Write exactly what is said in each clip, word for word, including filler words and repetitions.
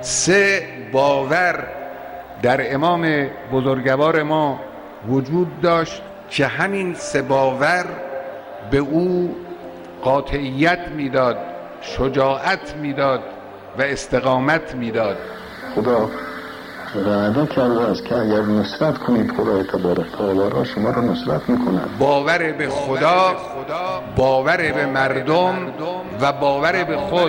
سه باور در امام بزرگوار ما وجود داشت که همین سه باور به او قاطعیت میداد، شجاعت میداد و استقامت میداد. خدا وعده کرده است که اگر نصرت کنید خدای تبارک تعالی را شما را نصرت میکند. باور به خدا، باور به مردم و باور به خود.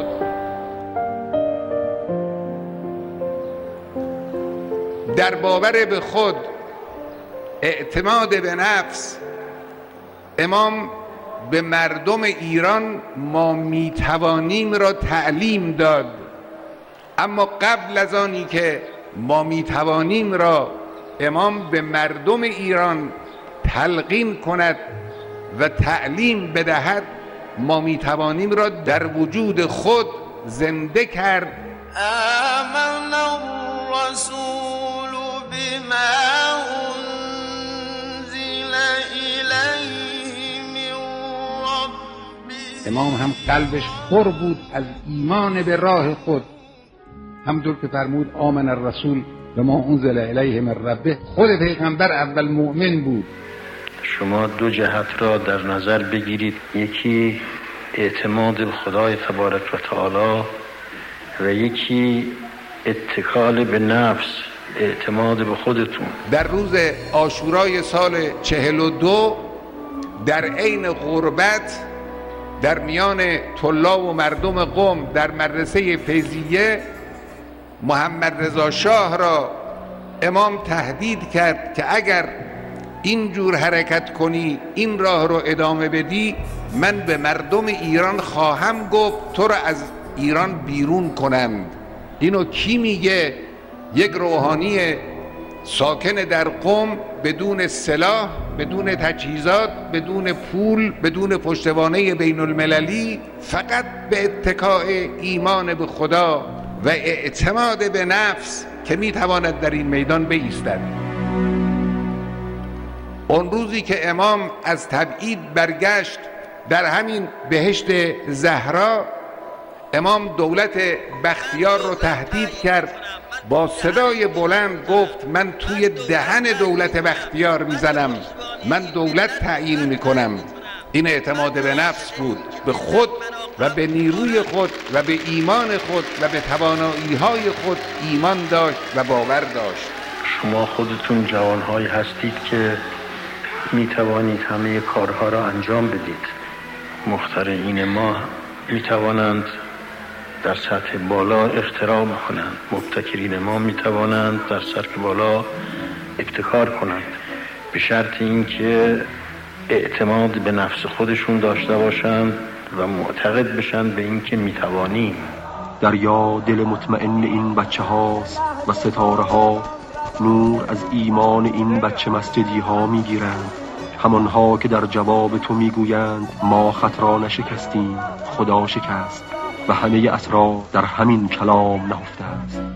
در باور به خود، اعتماد به نفس، امام به مردم ایران ما میتوانیم را تعلیم داد. اما قبل از آنی که ما میتوانیم را امام به مردم ایران تلقین کند و تعلیم بدهد، ما میتوانیم را در وجود خود زنده کرد. آمن الرسول بما انزل الیه من ربه. امام هم قلبش پر بود از ایمان به راه خود، همونطور که فرمود آمن الرسول بما انزل الیه من ربه. خود پیغمبر اول مؤمن بود. شما دو جهت را در نظر بگیرید، یکی اعتماد به خدای تبارک و تعالی و یکی اتکال به نفس، اعتماد به خودتون. در روز عاشورای سال چهل و دو در عین غربت در میان طلاب و مردم قم در مدرسه فیضیه، محمد رضا شاه را امام تهدید کرد که اگر این جور حرکت کنی، این راه رو ادامه بدی، من به مردم ایران خواهم گفت تو را از ایران بیرون کنم. اینو کی میگه؟ یک روحانی ساکن در قم، بدون سلاح، بدون تجهیزات، بدون پول، بدون پشتوانه بین المللی، فقط به اتکاء ایمان به خدا و اعتماد به نفس که میتواند در این میدان بایستد. اون روزی که امام از تبعید برگشت در همین بهشت زهرا، امام دولت بختیار رو تهدید کرد، با صدای بلند گفت من توی دهن دولت بختیار میزنم، من دولت تعیین میکنم. این اعتماد به نفس بود، به خود و به نیروی خود و به ایمان خود و به توانایی‌های خود ایمان داشت و باور داشت. شما خودتون جوانهایی هستید که میتوانید همه کارها را انجام بدید. مخترعین ما میتوانند در سطح بالا اختراع کنند، مبتکرین ما میتوانند در سطح بالا ابتکار کنند، به شرط اینکه اعتماد به نفس خودشون داشته باشند و معتقد بشن به اینکه میتوانیم. دریا دل مطمئن این بچه هاست و ستاره ها نور از ایمان این بچه مسجدی ها میگیرند، همانها که در جواب تو میگویند ما خط را نشکستیم، خدا شکست و همه اسرار در همین کلام نهفته است.